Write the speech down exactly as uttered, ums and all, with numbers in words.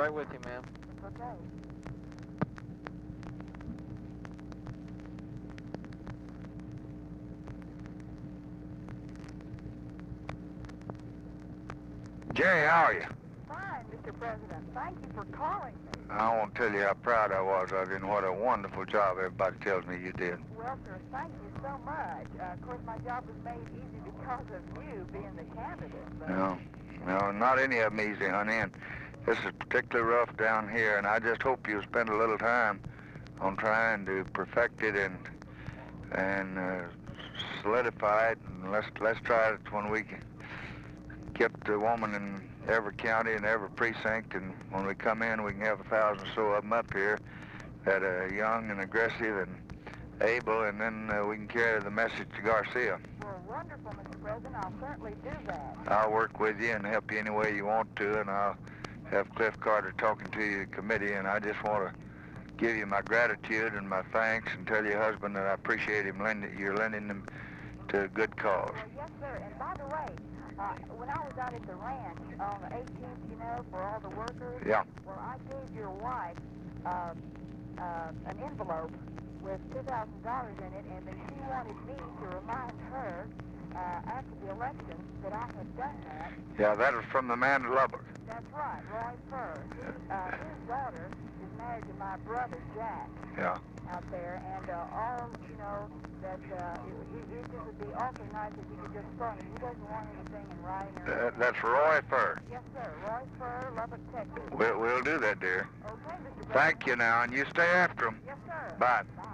right with you, ma'am. Okay. Jerry, how are you? Fine, Mister President. Thank you for calling me. I won't tell you how proud I was of you and what a wonderful job everybody tells me you did. Well, sir, thank you so much. Uh, of course, my job was made easy because of you being the candidate. But... No, no, not any of them easy, honey. And this is particularly rough down here, and I just hope you'll spend a little time on trying to perfect it and and uh, solidify it. And let's let's try it when we can get the woman in every county and every precinct, and when we come in, we can have a thousand or so of them up here that are young and aggressive and able, and then uh, we can carry the message to Garcia. Well, wonderful, Mister President. I'll certainly do that. I'll work with you and help you any way you want to, and I'll have Cliff Carter talking to you, committee, and I just want to give you my gratitude and my thanks and tell your husband that I appreciate him lending, you're lending him to a good cause. Well, yes, sir. And by the way, uh, when I was out at the ranch on the eighteenth, you know, for all the workers, yeah. well, I gave your wife uh, uh, an envelope with two thousand dollars in it, and then she wanted me to remind her uh, after the election that I had done that. Yeah, that was from the man at Lubbock. That's right, Roy Furr. Uh, his daughter is married to my brother, Jack. Yeah. Out there, and uh, all, you know, that uh, it, it, it just would be awfully nice if you could just phone him. He doesn't want anything in writing or... Uh, that's Roy Furr. Yes, sir. Roy Furr, Lubbock, Texas. We'll, we'll do that, dear. Okay, Mister President. Thank you now, and you stay after him. Yes, sir. Bye. Bye.